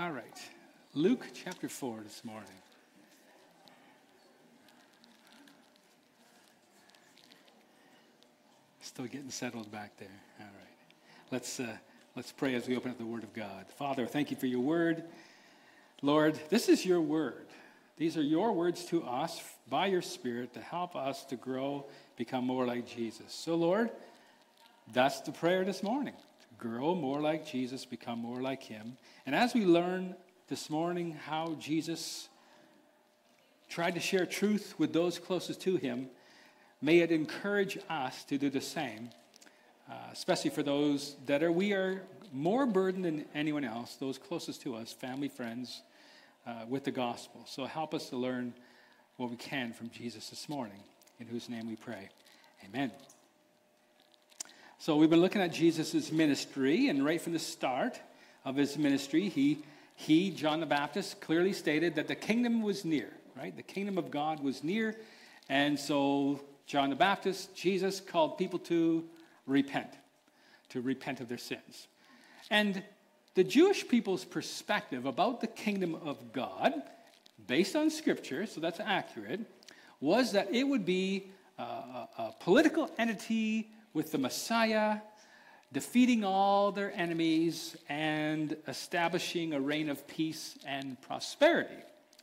All right. Luke chapter 4 this morning. Still getting settled back there. All right. Let's pray as we open up the Word of God. Father, thank you for your Word. Lord, this is your Word. These are your words to us by your Spirit to help us to grow, become more like Jesus. So, Lord, that's the prayer this morning. To grow more like Jesus, become more like him. And as we learn this morning how Jesus tried to share truth with those closest to him, may it encourage us to do the same, especially for those that we are more burdened than anyone else, those closest to us, family, friends, with the gospel. So help us to learn what we can from Jesus this morning, in whose name we pray. Amen. So we've been looking at Jesus' ministry, and right from the start of his ministry, he, John the Baptist, clearly stated that the kingdom was near, right? The kingdom of God was near, and so John the Baptist, Jesus, called people to repent of their sins. And the Jewish people's perspective about the kingdom of God, based on Scripture, so that's accurate, was that it would be a political entity with the Messiah defeating all their enemies and establishing a reign of peace and prosperity.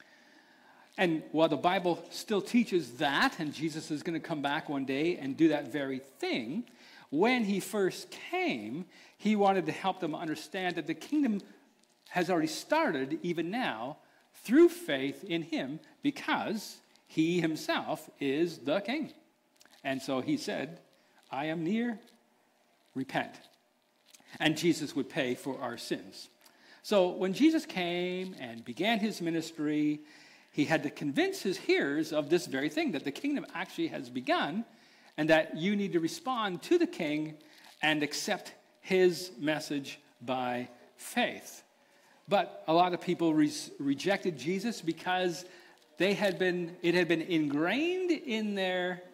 And while the Bible still teaches that, and Jesus is going to come back one day and do that very thing, when he first came, he wanted to help them understand that the kingdom has already started, even now, through faith in him, because he himself is the king. And so he said, I am near, repent. And Jesus would pay for our sins. So when Jesus came and began his ministry, he had to convince his hearers of this very thing, that the kingdom actually has begun, and that you need to respond to the king and accept his message by faith. But a lot of people rejected Jesus because it had been ingrained in their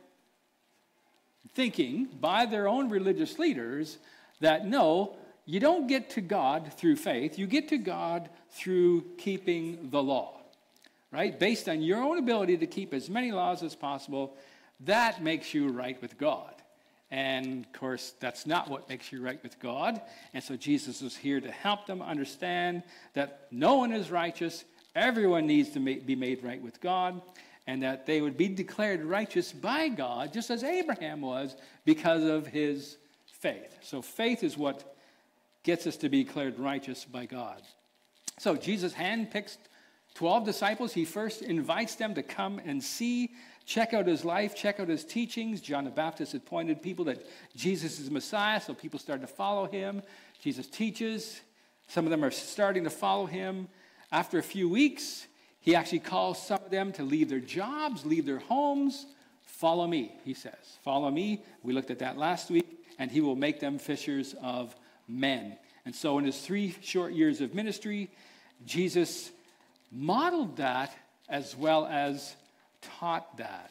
thinking by their own religious leaders that no, you don't get to God through faith, you get to God through keeping the law, right? Based on your own ability to keep as many laws as possible, that makes you right with God. And of course, that's not what makes you right with God. And so Jesus was here to help them understand that no one is righteous, everyone needs to be made right with God, and that they would be declared righteous by God, just as Abraham was, because of his faith. So faith is what gets us to be declared righteous by God. So Jesus handpicks 12 disciples. He first invites them to come and see, check out his life, check out his teachings. John the Baptist had pointed people that Jesus is Messiah, so people started to follow him. Jesus teaches. Some of them are starting to follow him. After a few weeks, he actually calls some of them to leave their jobs, leave their homes. Follow me, he says. Follow me. We looked at that last week, and he will make them fishers of men. And so in his 3 short years of ministry, Jesus modeled that as well as taught that.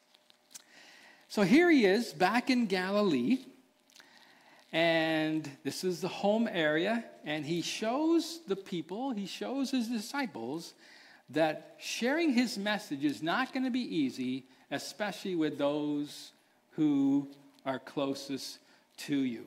So here he is back in Galilee, and this is the home area, and he shows the people, he shows his disciples that sharing his message is not going to be easy, especially with those who are closest to you.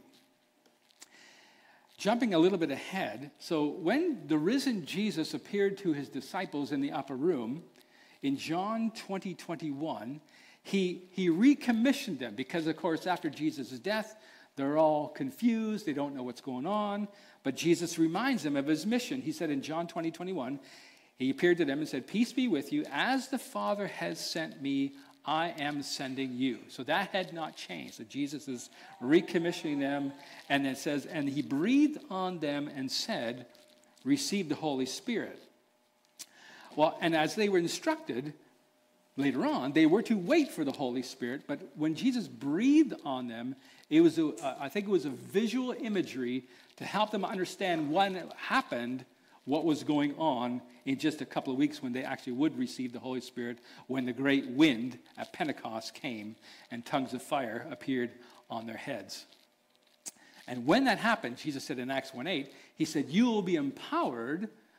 Jumping a little bit ahead, so when the risen Jesus appeared to his disciples in the upper room, in John 20:21, he recommissioned them because, of course, after Jesus' death, they're all confused, they don't know what's going on, but Jesus reminds them of his mission. He said in John 20:21, he appeared to them and said, peace be with you, as the Father has sent me, I am sending you. So that had not changed. So Jesus is recommissioning them, and it says, and he breathed on them and said, receive the Holy Spirit. Well, and as they were instructed later on, they were to wait for the Holy Spirit, but when Jesus breathed on them, it was I think it was a visual imagery to help them understand what happened, what was going on in just a couple of weeks when they actually would receive the Holy Spirit, when the great wind at Pentecost came and tongues of fire appeared on their heads. And when that happened, Jesus said in Acts 1:8, he said, you will be empowered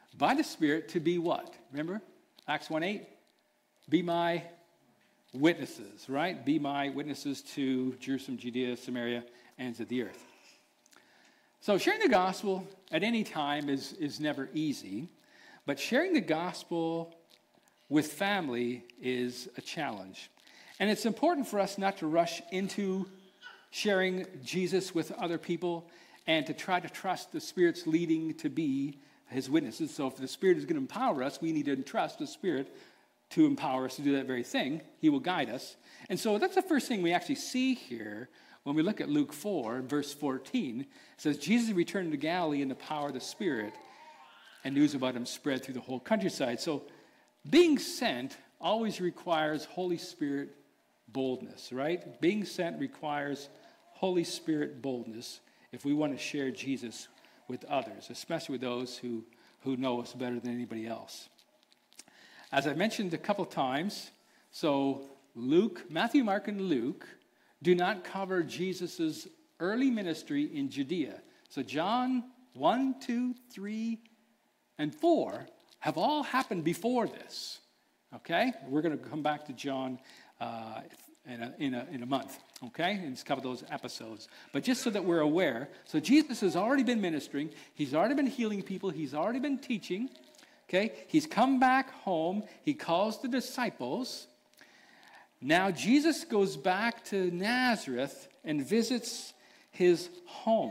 by the Spirit to be what? Remember? Acts 1:8? Be my witnesses, right? Be my witnesses to Jerusalem, Judea, Samaria, and to the earth. So sharing the gospel at any time is never easy, but sharing the gospel with family is a challenge. And it's important for us not to rush into sharing Jesus with other people and to try to trust the Spirit's leading to be his witnesses. So if the Spirit is going to empower us, we need to trust the Spirit to empower us to do that very thing. He will guide us. And so that's the first thing we actually see here when we look at Luke 4, verse 14. It says, Jesus returned to Galilee in the power of the Spirit, and news about him spread through the whole countryside. So being sent always requires Holy Spirit boldness, right? Being sent requires Holy Spirit boldness if we want to share Jesus with others, especially with those who know us better than anybody else. As I mentioned a couple times, so Matthew, Mark, and Luke do not cover Jesus' early ministry in Judea. So John 1, 2, 3, and 4 have all happened before this. Okay? We're going to come back to John in a month. Okay? And just cover those episodes. But just so that we're aware, so Jesus has already been ministering. He's already been healing people. He's already been teaching. Okay? He's come back home. He calls the disciples. Now Jesus goes back to Nazareth and visits his home.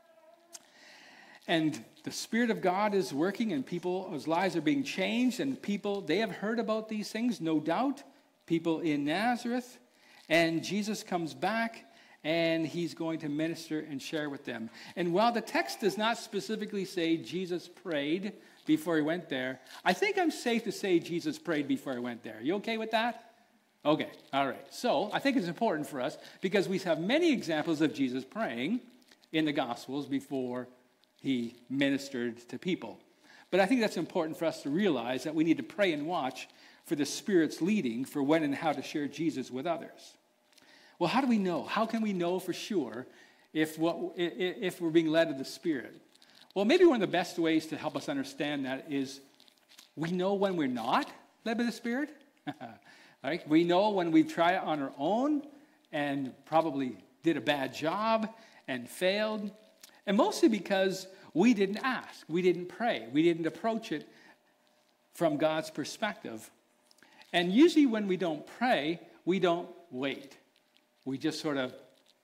And the Spirit of God is working and people's lives are being changed, and people, they have heard about these things, no doubt, people in Nazareth. And Jesus comes back and he's going to minister and share with them. And while the text does not specifically say Jesus prayed before he went there, I think I'm safe to say Jesus prayed before he went there. You okay with that? Okay, all right. So I think it's important for us because we have many examples of Jesus praying in the Gospels before he ministered to people. But I think that's important for us to realize that we need to pray and watch for the Spirit's leading for when and how to share Jesus with others. Well, how do we know? How can we know for sure if we're being led of the Spirit? Well, maybe one of the best ways to help us understand that is we know when we're not led by the Spirit. Right? We know when we've tried it on our own and probably did a bad job and failed. And mostly because we didn't ask. We didn't pray. We didn't approach it from God's perspective. And usually when we don't pray, we don't wait. We just sort of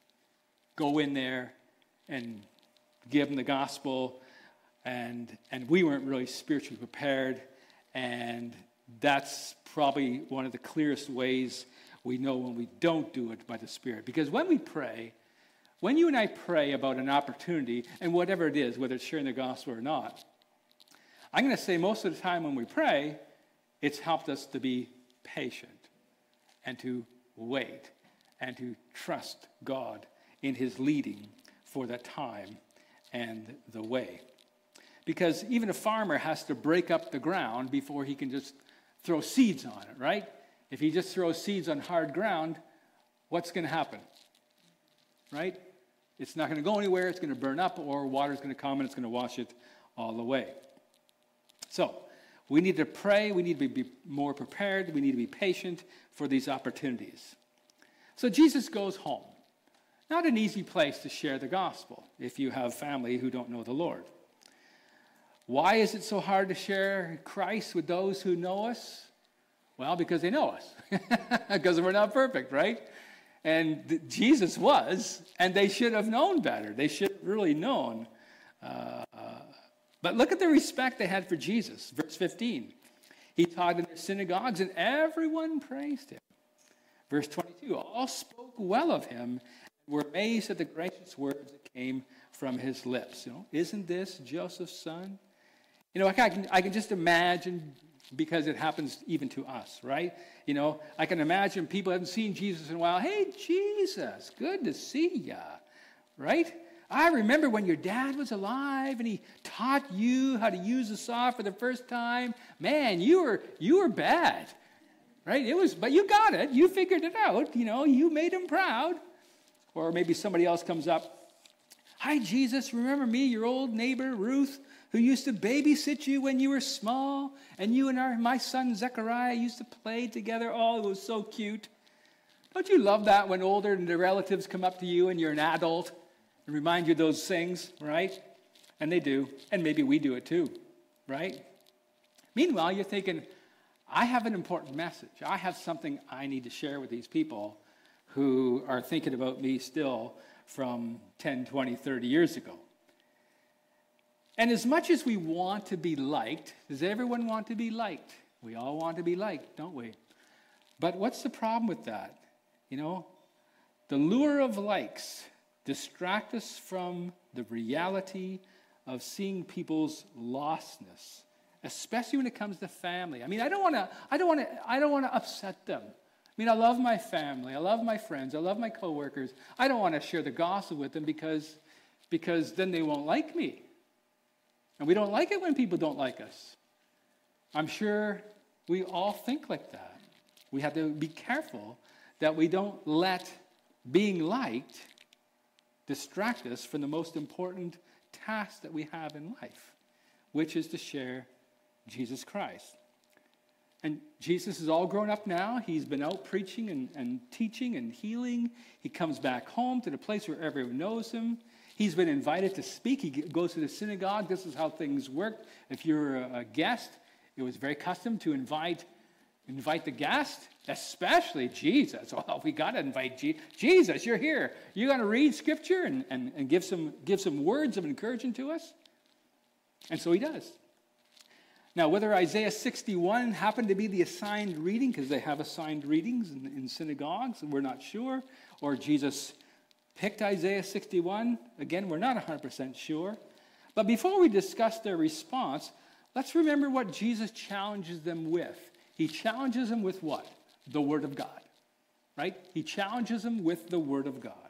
go in there and give them the gospel, and we weren't really spiritually prepared, and that's probably one of the clearest ways we know when we don't do it by the Spirit. Because when we pray, when you and I pray about an opportunity, and whatever it is, whether it's sharing the gospel or not, I'm going to say most of the time when we pray, it's helped us to be patient and to wait and to trust God in his leading for the time and the way. Because even a farmer has to break up the ground before he can just throw seeds on it, right? If he just throws seeds on hard ground, what's going to happen? Right? It's not going to go anywhere. It's going to burn up, or water's going to come and it's going to wash it all away. So we need to pray. We need to be more prepared. We need to be patient for these opportunities. So Jesus goes home. Not an easy place to share the gospel if you have family who don't know the Lord. Why is it so hard to share Christ with those who know us? Well, because they know us. Because we're not perfect, right? And Jesus was, and they should have known better. They should have really known. But look at the respect they had for Jesus. Verse 15. He taught in their synagogues, and everyone praised him. Verse 22. All spoke well of him, and were amazed at the gracious words that came from his lips. You know, isn't this Joseph's son? You know, I can just imagine, because it happens even to us, right? You know, I can imagine people haven't seen Jesus in a while. Hey, Jesus, good to see ya, right? I remember when your dad was alive and he taught you how to use a saw for the first time. Man, you were bad, right? But you got it. You figured it out. You know, you made him proud. Or maybe somebody else comes up. Hi, Jesus, remember me, your old neighbor, Ruth, who used to babysit you when you were small, and you and my son Zechariah used to play together. Oh, it was so cute. Don't you love that when older and the relatives come up to you and you're an adult and remind you of those things, right? And they do, and maybe we do it too, right? Meanwhile, you're thinking, I have an important message. I have something I need to share with these people who are thinking about me still from 10, 20, 30 years ago. And as much as we want to be liked, does everyone want to be liked? We all want to be liked, don't we? But what's the problem with that? You know, the lure of likes distract us from the reality of seeing people's lostness, especially when it comes to family. I mean, I don't want to upset them. I mean, I love my family, I love my friends, I love my coworkers. I don't want to share the gospel with them because then they won't like me. And we don't like it when people don't like us. I'm sure we all think like that. We have to be careful that we don't let being liked distract us from the most important task that we have in life, which is to share Jesus Christ. And Jesus is all grown up now. He's been out preaching and teaching and healing. He comes back home to the place where everyone knows him. He's been invited to speak. He goes to the synagogue. This is how things worked. If you're a guest, it was very custom to invite the guest, especially Jesus. Well, we got to invite Jesus. You're here. You're going to read Scripture and give some words of encouragement to us. And so he does. Now, whether Isaiah 61 happened to be the assigned reading, because they have assigned readings in synagogues, and we're not sure, or Jesus picked Isaiah 61, again, we're not 100% sure. But before we discuss their response, let's remember what Jesus challenges them with. He challenges them with what? The Word of God, right? He challenges them with the Word of God.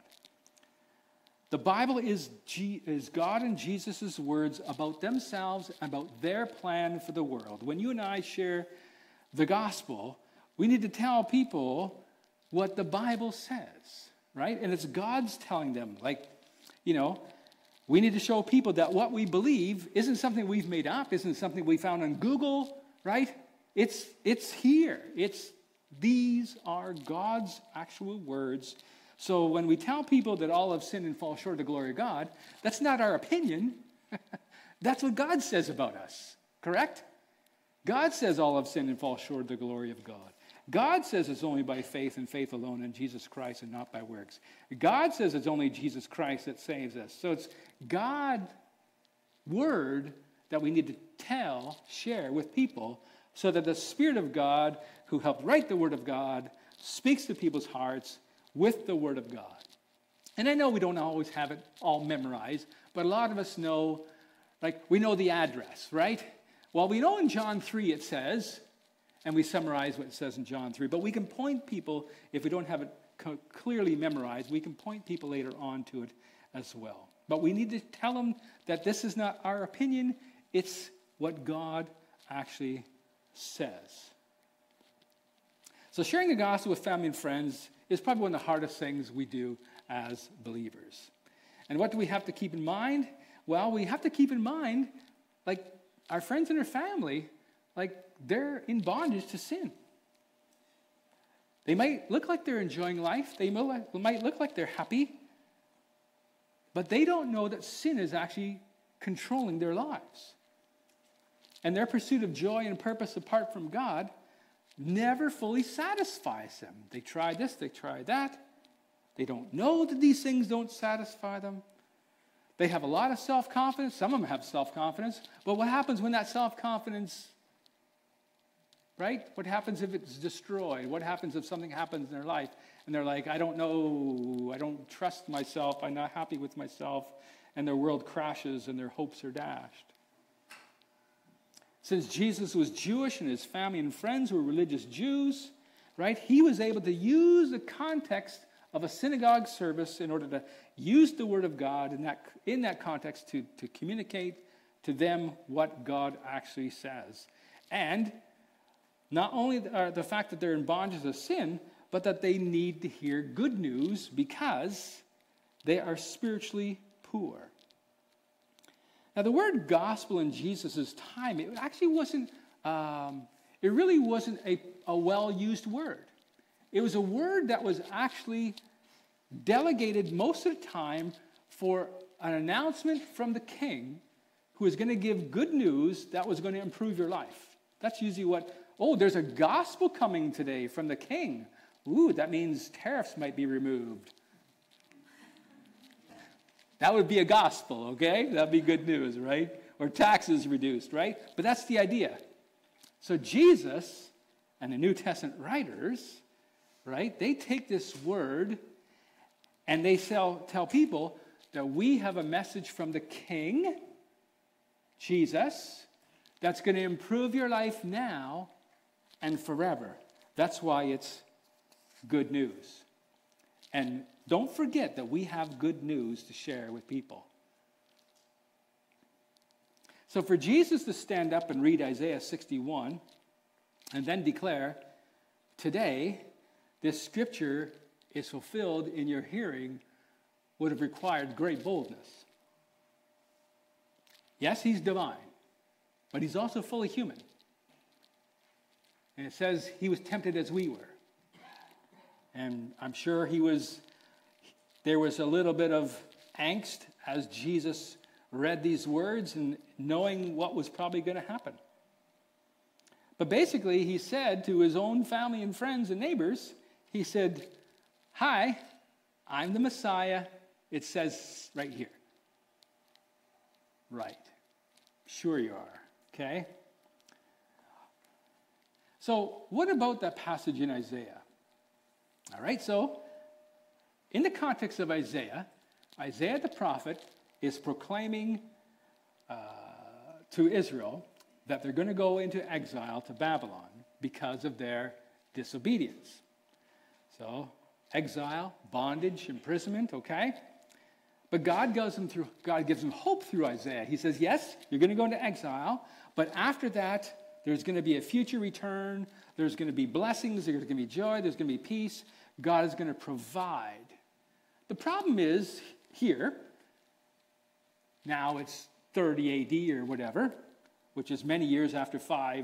The Bible is God and Jesus' words about themselves, about their plan for the world. When you and I share the gospel, we need to tell people what the Bible says, right? And it's God's telling them. Like, you know, we need to show people that what we believe isn't something we've made up, isn't something we found on Google, right? It's here. These are God's actual words. So when we tell people that all have sinned and fall short of the glory of God, that's not our opinion. That's what God says about us, correct? God says all have sinned and fall short of the glory of God. God says it's only by faith and faith alone in Jesus Christ and not by works. God says it's only Jesus Christ that saves us. So it's God's word that we need to share with people so that the Spirit of God, who helped write the Word of God, speaks to people's hearts with the Word of God. And I know we don't always have it all memorized, but a lot of us know, like, we know the address, right? Well, we know in John 3 it says, and we summarize what it says in John 3, but we can point people, if we don't have it clearly memorized, we can point people later on to it as well. But we need to tell them that this is not our opinion, it's what God actually says. So sharing the gospel with family and friends is probably one of the hardest things we do as believers. And what do we have to keep in mind? Well, we have to keep in mind, like, our friends and our family, like, they're in bondage to sin. They might look like they're enjoying life. They might look like they're happy. But they don't know that sin is actually controlling their lives. And their pursuit of joy and purpose apart from God never fully satisfies them. They try this, they try that. They don't know that these things don't satisfy them. They have a lot of self-confidence. Some of them have self-confidence. But what happens when that self-confidence, right? What happens if it's destroyed? What happens if something happens in their life and they're like, I don't know, I don't trust myself, I'm not happy with myself, and their world crashes and their hopes are dashed? Since Jesus was Jewish and his family and friends were religious Jews, right, he was able to use the context of a synagogue service in order to use the Word of God in that context to communicate to them what God actually says. And not only the fact that they're in bondage of sin, but that they need to hear good news because they are spiritually poor. Now, the word gospel in Jesus' time, it actually wasn't, it really wasn't a well-used word. It was a word that was actually delegated most of the time for an announcement from the king who was going to give good news that was going to improve your life. That's usually what, oh, there's a gospel coming today from the king. Ooh, that means tariffs might be removed. That would be a gospel, okay? That'd be good news, right? Or taxes reduced, right? But that's the idea. So Jesus and the New Testament writers, right, they take this word and they tell people that we have a message from the king, Jesus, that's going to improve your life now and forever. That's why it's good news. And don't forget that we have good news to share with people. So for Jesus to stand up and read Isaiah 61 and then declare, today, this scripture is fulfilled in your hearing, would have required great boldness. Yes, he's divine, but he's also fully human. And it says he was tempted as we were. And I'm sure there was a little bit of angst as Jesus read these words and knowing what was probably going to happen. But basically, he said to his own family and friends and neighbors, he said, hi, I'm the Messiah. It says right here. Right. Sure you are. Okay? So what about that passage in Isaiah? All right, so in the context of Isaiah, Isaiah the prophet is proclaiming to Israel that they're going to go into exile to Babylon because of their disobedience. So exile, bondage, imprisonment, okay? But God gives them hope through Isaiah. He says, yes, you're going to go into exile, but after that, there's going to be a future return. There's going to be blessings. There's going to be joy. There's going to be peace. God is going to provide. The problem is here, now it's 30 AD or whatever, which is many years after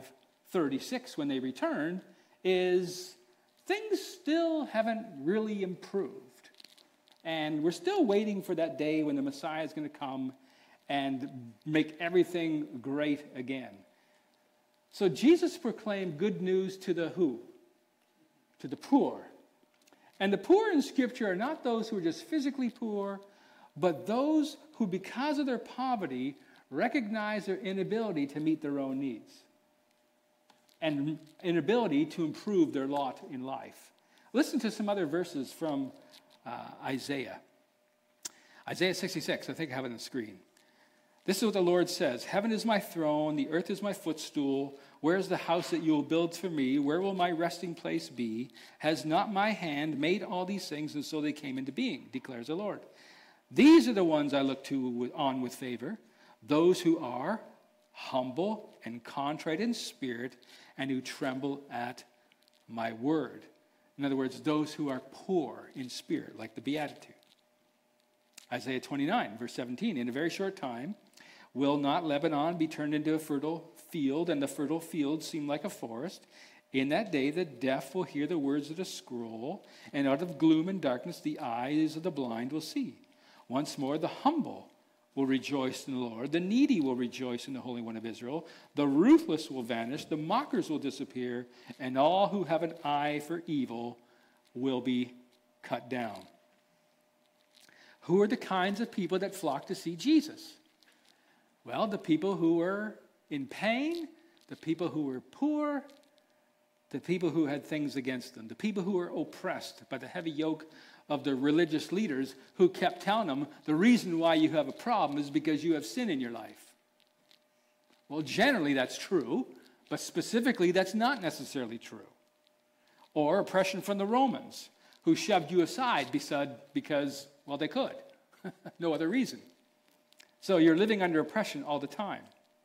536 when they returned, is things still haven't really improved. And we're still waiting for that day when the Messiah is going to come and make everything great again. So Jesus proclaimed good news to the who? To the poor. And the poor in Scripture are not those who are just physically poor, but those who, because of their poverty, recognize their inability to meet their own needs and inability to improve their lot in life. Listen to some other verses from Isaiah. Isaiah 66, I think I have it on the screen. This is what the Lord says. Heaven is my throne, the earth is my footstool. Where is the house that you will build for me? Where will my resting place be? Has not my hand made all these things, and so they came into being, declares the Lord. These are the ones I look on with favor, those who are humble and contrite in spirit, and who tremble at my word. In other words, those who are poor in spirit, like the Beatitude. Isaiah 29, verse 17, in a very short time, will not Lebanon be turned into a fertile field, and the fertile field seem like a forest? In that day the deaf will hear the words of the scroll, and out of gloom and darkness the eyes of the blind will see. Once more the humble will rejoice in the Lord, the needy will rejoice in the Holy One of Israel, the ruthless will vanish, the mockers will disappear, and all who have an eye for evil will be cut down. Who are the kinds of people that flock to see Jesus? Well, the people who were in pain, the people who were poor, the people who had things against them, the people who were oppressed by the heavy yoke of the religious leaders who kept telling them the reason why you have a problem is because you have sin in your life. Well, generally that's true, but specifically that's not necessarily true. Or oppression from the Romans who shoved you aside because, well, they could. No other reason. So you're living under oppression all the time.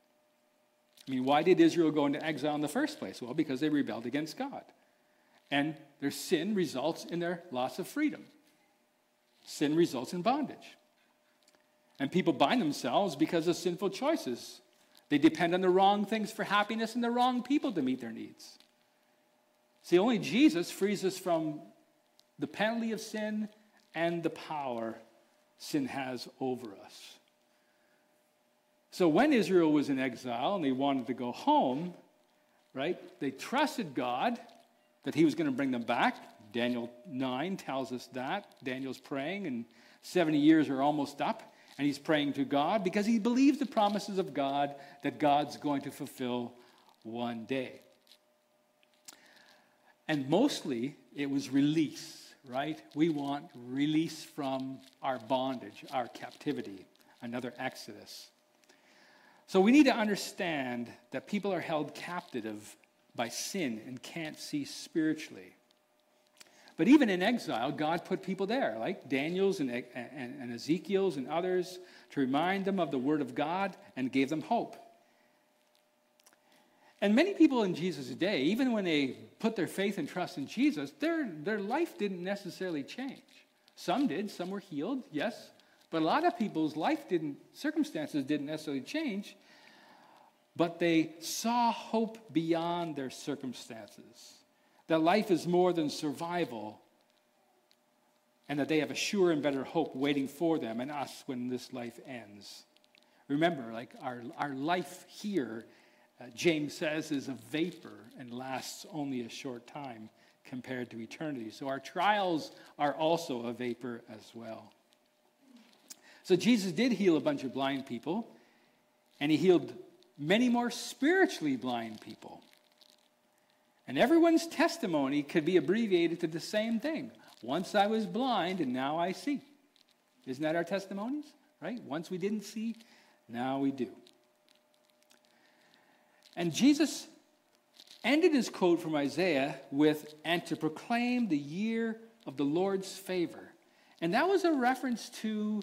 I mean, why did Israel go into exile in the first place? Well, because they rebelled against God. And their sin results in their loss of freedom. Sin results in bondage. And people bind themselves because of sinful choices. They depend on the wrong things for happiness and the wrong people to meet their needs. See, only Jesus frees us from the penalty of sin and the power sin has over us. So when Israel was in exile and they wanted to go home, right, they trusted God that he was going to bring them back. Daniel 9 tells us that. Daniel's praying, and 70 years are almost up, and he's praying to God because he believes the promises of God that God's going to fulfill one day. And mostly, it was release, right? We want release from our bondage, our captivity, another Exodus. So we need to understand that people are held captive by sin and can't see spiritually. But even in exile, God put people there, like Daniel's and Ezekiel's and others, to remind them of the Word of God and gave them hope. And many people in Jesus' day, even when they put their faith and trust in Jesus, their life didn't necessarily change. Some did, some were healed, yes. But a lot of people's circumstances didn't necessarily change, but they saw hope beyond their circumstances. That life is more than survival, and that they have a sure and better hope waiting for them and us when this life ends. Remember, like our life here, James says, is a vapor and lasts only a short time compared to eternity. So our trials are also a vapor as well. So Jesus did heal a bunch of blind people, and he healed many more spiritually blind people. And everyone's testimony could be abbreviated to the same thing. Once I was blind, and now I see. Isn't that our testimonies? Right? Once we didn't see, now we do. And Jesus ended his quote from Isaiah with, "And to proclaim the year of the Lord's favor." And that was a reference to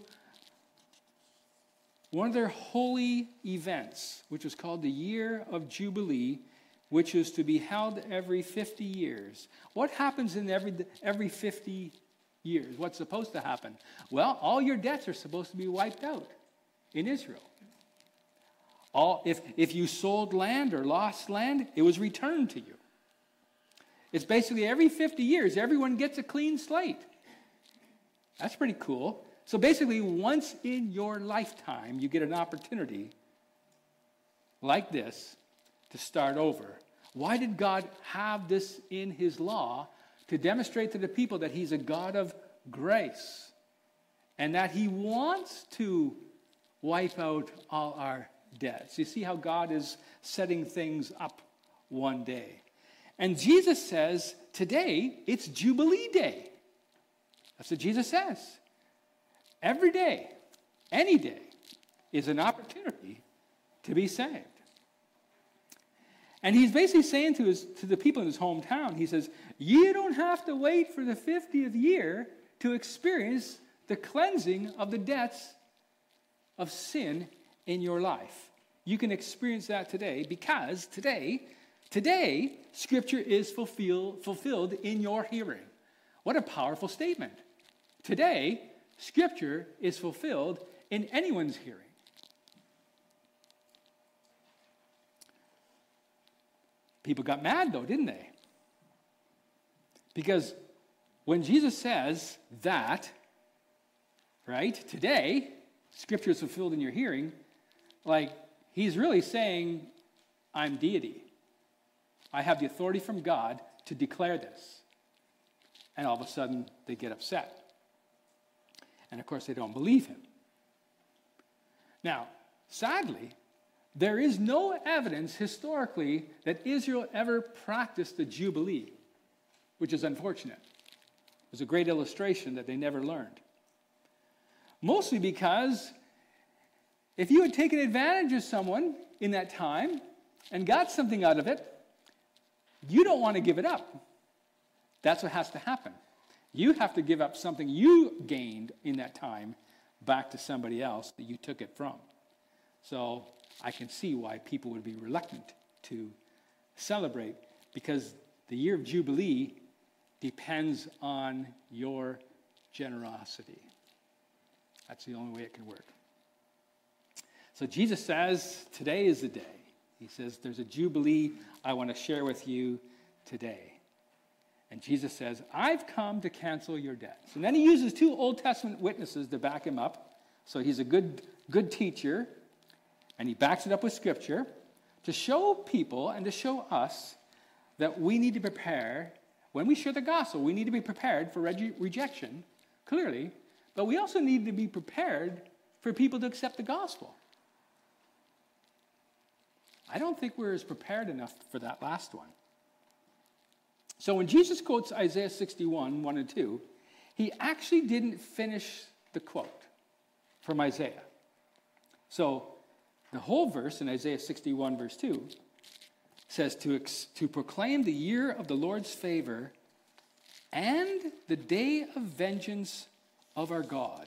one of their holy events, which was called the Year of Jubilee, which is to be held every 50 years. What happens in every 50 years? What's supposed to happen? Well, all your debts are supposed to be wiped out in Israel. If you sold land or lost land, it was returned to you. It's basically every 50 years, everyone gets a clean slate. That's pretty cool. So basically, once in your lifetime, you get an opportunity like this to start over. Why did God have this in his law? To demonstrate to the people that he's a God of grace and that he wants to wipe out all our debts. You see how God is setting things up one day. And Jesus says, today, it's Jubilee Day. That's what Jesus says. Every day, any day, is an opportunity to be saved. And he's basically saying to the people in his hometown, he says, you don't have to wait for the 50th year to experience the cleansing of the debts of sin in your life. You can experience that today because today, Scripture is fulfilled in your hearing. What a powerful statement. Today, Scripture is fulfilled in anyone's hearing. People got mad, though, didn't they? Because when Jesus says that, right, today, Scripture is fulfilled in your hearing, like, he's really saying, I'm deity. I have the authority from God to declare this. And all of a sudden, they get upset. And, of course, they don't believe him. Now, sadly, there is no evidence historically that Israel ever practiced the Jubilee, which is unfortunate. It was a great illustration that they never learned. Mostly because if you had taken advantage of someone in that time and got something out of it, you don't want to give it up. That's what has to happen. You have to give up something you gained in that time back to somebody else that you took it from. So I can see why people would be reluctant to celebrate, because the year of Jubilee depends on your generosity. That's the only way it can work. So Jesus says, today is the day. He says, there's a jubilee I want to share with you today. And Jesus says, I've come to cancel your debts. And then he uses 2 Old Testament witnesses to back him up. So he's a good teacher. And he backs it up with Scripture to show people and to show us that we need to prepare. When we share the gospel, we need to be prepared for rejection, clearly. But we also need to be prepared for people to accept the gospel. I don't think we're as prepared enough for that last one. So when Jesus quotes Isaiah 61, 1 and 2, he actually didn't finish the quote from Isaiah. So the whole verse in Isaiah 61, verse 2, says to proclaim the year of the Lord's favor and the day of vengeance of our God.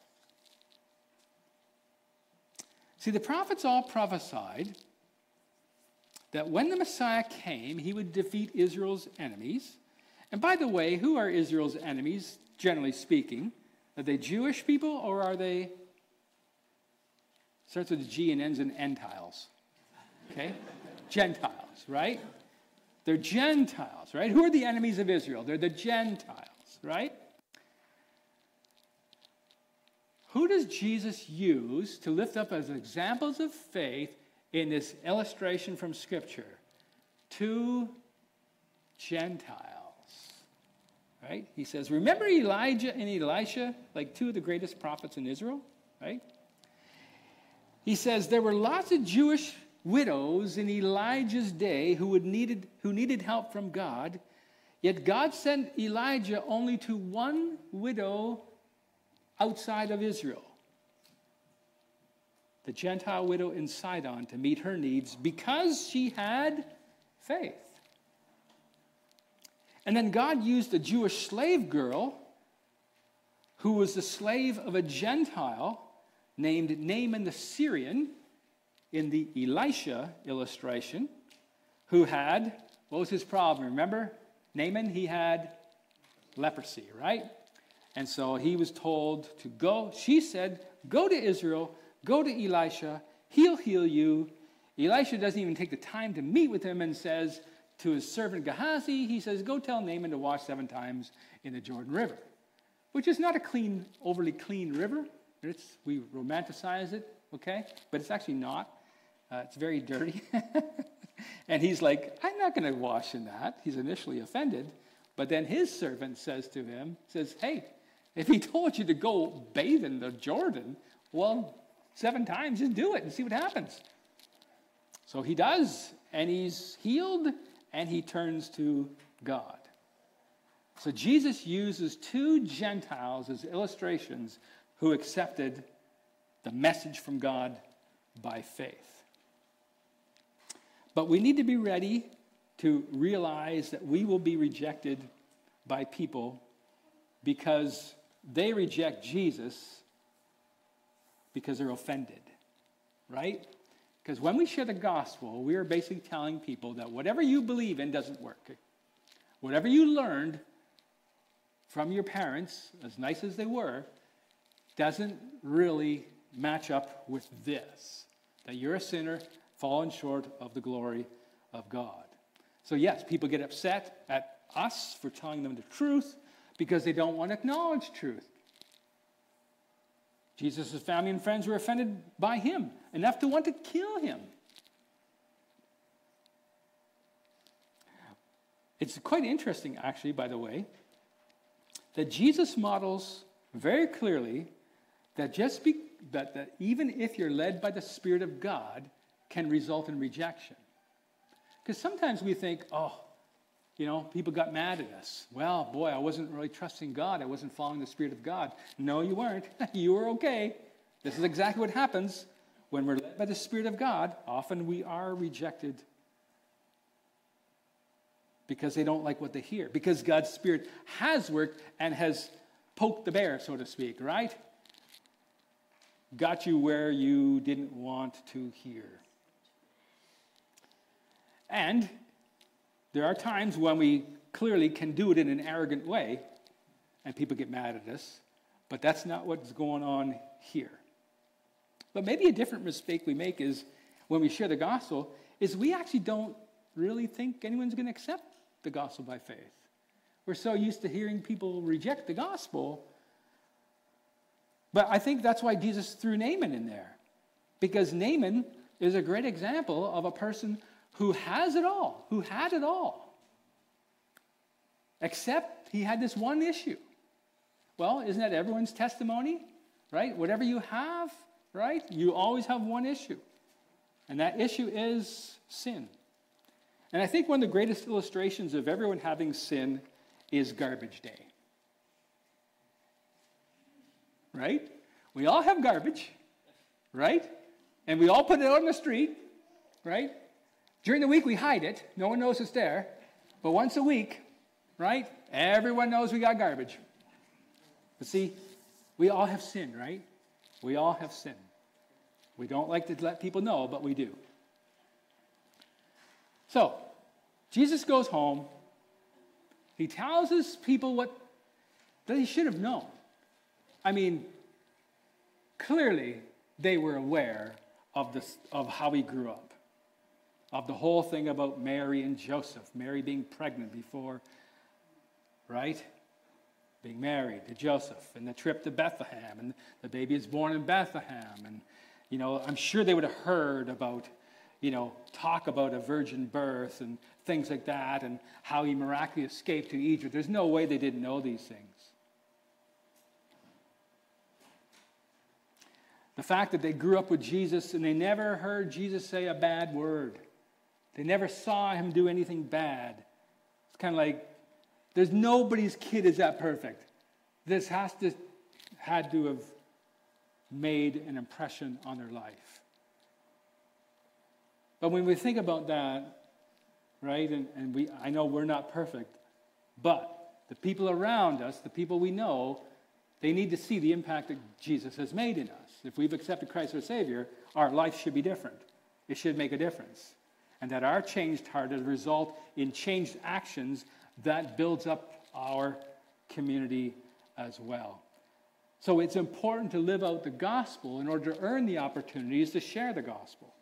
See, the prophets all prophesied that when the Messiah came, he would defeat Israel's enemies. And by the way, who are Israel's enemies, generally speaking? Are they Jewish people, or are they, starts with a G and ends in Entiles? Okay? Gentiles, right? They're Gentiles, right? Who are the enemies of Israel? They're the Gentiles, right? Who does Jesus use to lift up as examples of faith in this illustration from Scripture? 2 Gentiles, right? He says, remember Elijah and Elisha, like 2 of the greatest prophets in Israel, right? He says there were lots of Jewish widows in Elijah's day who needed help from God, yet God sent Elijah only to 1 widow outside of Israel, the Gentile widow in Sidon, to meet her needs because she had faith. And then God used a Jewish slave girl who was the slave of a Gentile named Naaman the Syrian in the Elisha illustration, who had, what was his problem? Remember, Naaman, he had leprosy, right? And so he was told to go. She said, go to Israel, go to Elisha, he'll heal you. Elisha doesn't even take the time to meet with him and says to his servant Gehazi, he says, go tell Naaman to wash 7 times in the Jordan River, which is not a overly clean river. We romanticize it, okay? But it's actually not. It's very dirty. And he's like, I'm not going to wash in that. He's initially offended. But then his servant says to him, hey, if he told you to go bathe in the Jordan, well, 7 times, just do it and see what happens. So he does, and he's healed, and he turns to God. So Jesus uses 2 Gentiles as illustrations who accepted the message from God by faith. But we need to be ready to realize that we will be rejected by people because they reject Jesus because they're offended, right? Because when we share the gospel, we are basically telling people that whatever you believe in doesn't work. Whatever you learned from your parents, as nice as they were, doesn't really match up with this, that you're a sinner, fallen short of the glory of God. So yes, people get upset at us for telling them the truth because they don't want to acknowledge truth. Jesus' family and friends were offended by him, enough to want to kill him. It's quite interesting, actually, by the way, that Jesus models very clearly that that even if you're led by the Spirit of God, can result in rejection. Because sometimes we think, people got mad at us. Well, boy, I wasn't really trusting God. I wasn't following the Spirit of God. No, you weren't. You were okay. This is exactly what happens when we're led by the Spirit of God. Often we are rejected because they don't like what they hear. Because God's Spirit has worked and has poked the bear, so to speak, right? Got you where you didn't want to hear. And there are times when we clearly can do it in an arrogant way, and people get mad at us, but that's not what's going on here. But maybe a different mistake we make is when we share the gospel is we actually don't really think anyone's going to accept the gospel by faith. We're so used to hearing people reject the gospel. But I think that's why Jesus threw Naaman in there. Because Naaman is a great example of a person who has it all, who had it all. Except he had this one issue. Well, isn't that everyone's testimony? Right? Whatever you have, right? You always have one issue. And that issue is sin. And I think one of the greatest illustrations of everyone having sin is garbage day. Right? We all have garbage, right? And we all put it out on the street, right? During the week we hide it. No one knows it's there. But once a week, right? Everyone knows we got garbage. But see, we all have sin, right? We all have sin. We don't like to let people know, but we do. So, Jesus goes home. He tells his people what that he should have known. I mean, clearly they were aware of this, of how he grew up, of the whole thing about Mary and Joseph, Mary being pregnant before, right? Being married to Joseph, and the trip to Bethlehem, and the baby is born in Bethlehem, and I'm sure they would have heard about, talk about a virgin birth and things like that, and how he miraculously escaped to Egypt. There's no way they didn't know these things. The fact that they grew up with Jesus and they never heard Jesus say a bad word. They never saw him do anything bad. It's kind of like, there's nobody's kid is that perfect. This had to have made an impression on their life. But when we think about that, right, and I know we're not perfect, but the people around us, the people we know, they need to see the impact that Jesus has made in us. If we've accepted Christ as Savior, our life should be different. It should make a difference. And that our changed heart will result in changed actions that builds up our community as well. So it's important to live out the gospel in order to earn the opportunities to share the gospel.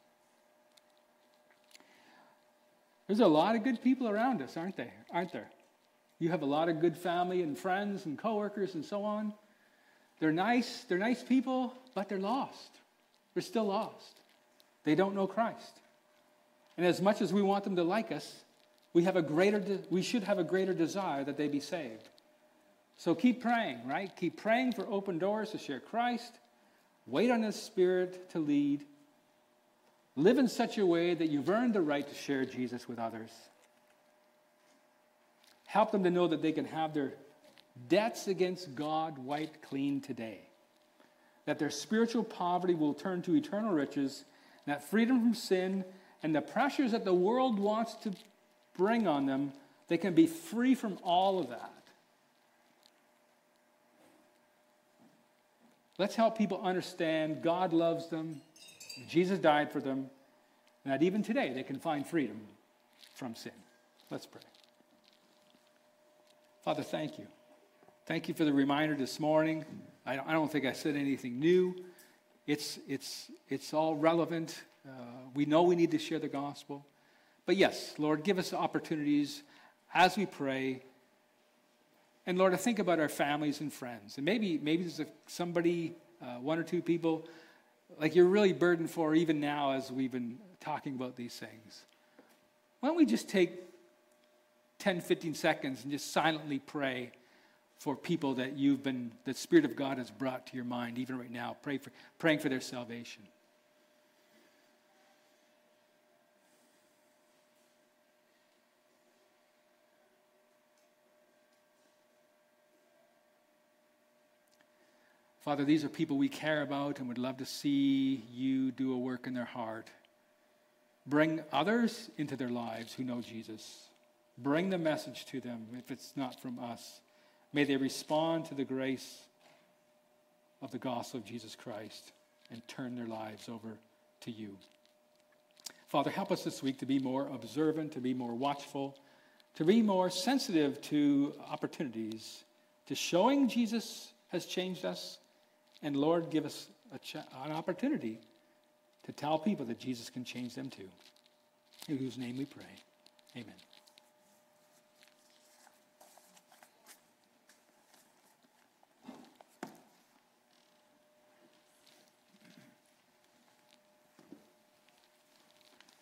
There's a lot of good people around us, aren't there? You have a lot of good family and friends and coworkers and so on. They're nice people, but they're lost. They're still lost. They don't know Christ. And as much as we want them to like us, we should have a greater desire that they be saved. So keep praying, right? Keep praying for open doors to share Christ. Wait on His Spirit to lead. Live in such a way that you've earned the right to share Jesus with others. Help them to know that they can have their debts against God wiped clean today. That their spiritual poverty will turn to eternal riches, and that freedom from sin and the pressures that the world wants to bring on them, they can be free from all of that. Let's help people understand God loves them, Jesus died for them, and that even today they can find freedom from sin. Let's pray. Father, thank you. Thank you for the reminder this morning. I don't think I said anything new. It's all relevant. We know we need to share the gospel. But yes, Lord, give us opportunities as we pray. And Lord, I think about our families and friends. And maybe there's somebody, one or two people, like you're really burdened for even now as we've been talking about these things. Why don't we just take 10, 15 seconds and just silently pray for people that the Spirit of God has brought to your mind, even right now, praying for their salvation. Father, these are people we care about and would love to see you do a work in their heart. Bring others into their lives who know Jesus. Bring the message to them if it's not from us. May they respond to the grace of the gospel of Jesus Christ and turn their lives over to you. Father, help us this week to be more observant, to be more watchful, to be more sensitive to opportunities, to showing Jesus has changed us. And Lord, give us an opportunity to tell people that Jesus can change them too. In whose name we pray. Amen.